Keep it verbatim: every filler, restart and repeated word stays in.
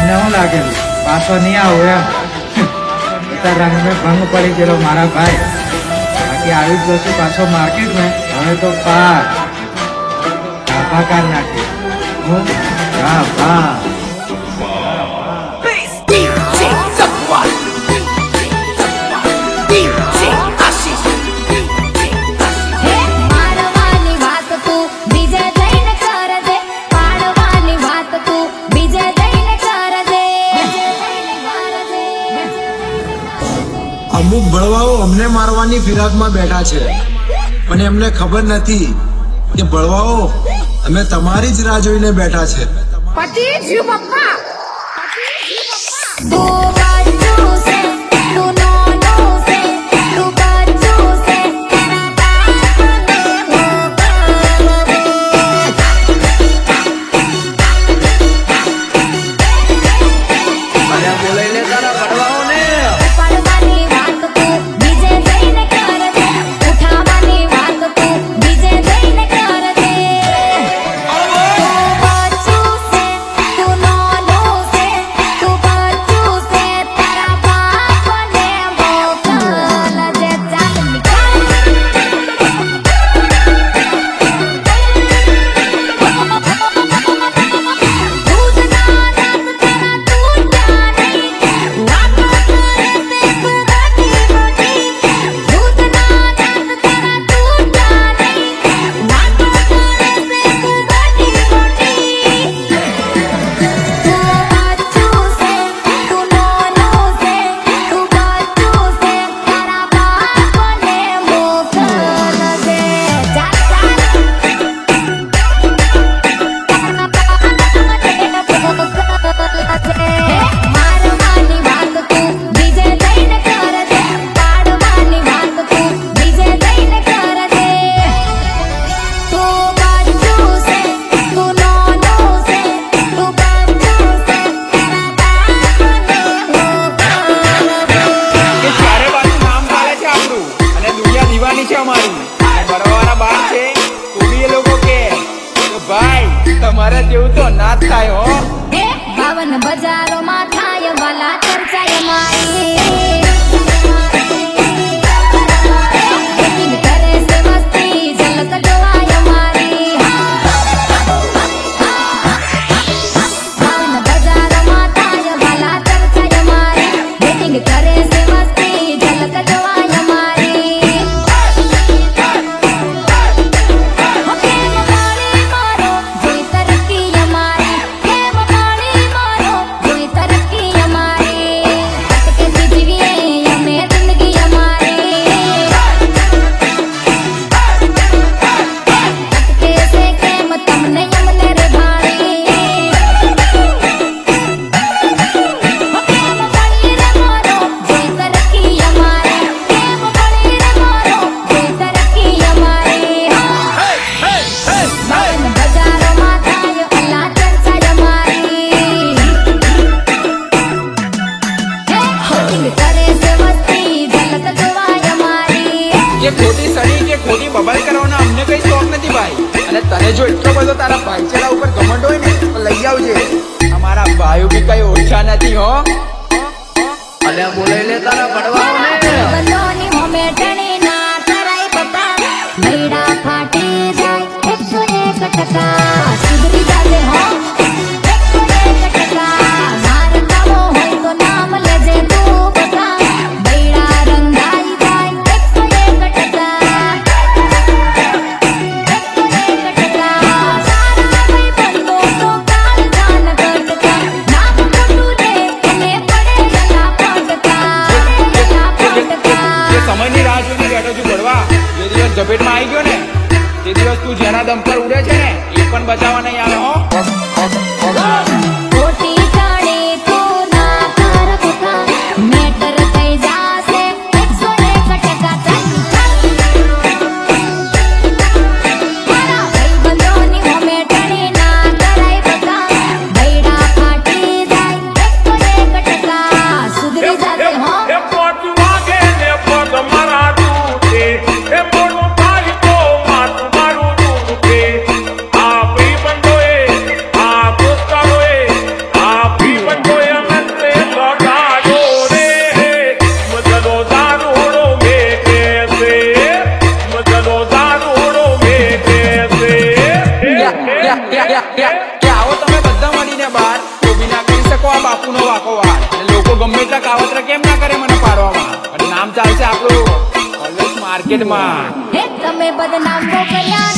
તમને શું લાગેલું પાછો નહીં આવું એમ રંગ में भंग पड़ी गયેલો મારા ભાઈ બાકી આવી જ વસ્તુ પાછો માર્કેટ में હવે તો પાર કાર નાખી હું ગાભા અમુક ભળવાઓ અમને મારવાની ફિરાકમાં બેઠા છે પણ એમને ખબર નથી કે ભળવાઓ અમે તમારી જ રાહ જોઈને બેઠા છે. પતિ જીવ પપ્પા તમારે જેવું તો ના થાય હો. બાવન બજારો માં થાય વાલા ચર્ચાય મારી કરે છે મસ્તી ઝલક જોવાય મારી બાવન બજારો માં થાય વાલા ચર્ચાય મારી બેટિંગ કરે છે મસ્તી ઝલક જોવાય મારી ખોટી સડી કે ખોટી બબાલ કરવાનો અમને કઈ શોખ નથી ભાઈ. અને તને જો એટલો બધો તારા ભાઈચારા ઉપર ઘમંડ હોય ને તો લઈ આવજે. અમારા ભાઈઓ બી કઈ ઓછા નથી હો. અને બોલાઈ લે તારા પડવાઓને ફાટી જાય એકસો એક ટકા સુધરી જાજે હો એકસો એક ટકા માર કામો હોય તો નામ લેજે તું બકા બૈડા રંગાઈ જાય એકસો એક ટકા એકસો એક ટકા સારા ભાઈ બંધો તો કાલ જાન કરતા નામ ખોટું લે અને પડે ગલા પડતા ગલા પડતા જે સમયની રાહ જોઈને બેઠો છું ભરવા. જે દિવસ ઝપેટમાં આવી ગયો ને તે દિવસ તું જેના દમ પર ઉડે છે ને એ પણ આખો વાર અને લોકો ગમે એટલા કાવતરા કેમ ના કરે મને પાડવામાં અને નામ ચાલશે આપણું ઓલવેઝ માર્કેટમાં હે તમે બદનામ તો કર્યા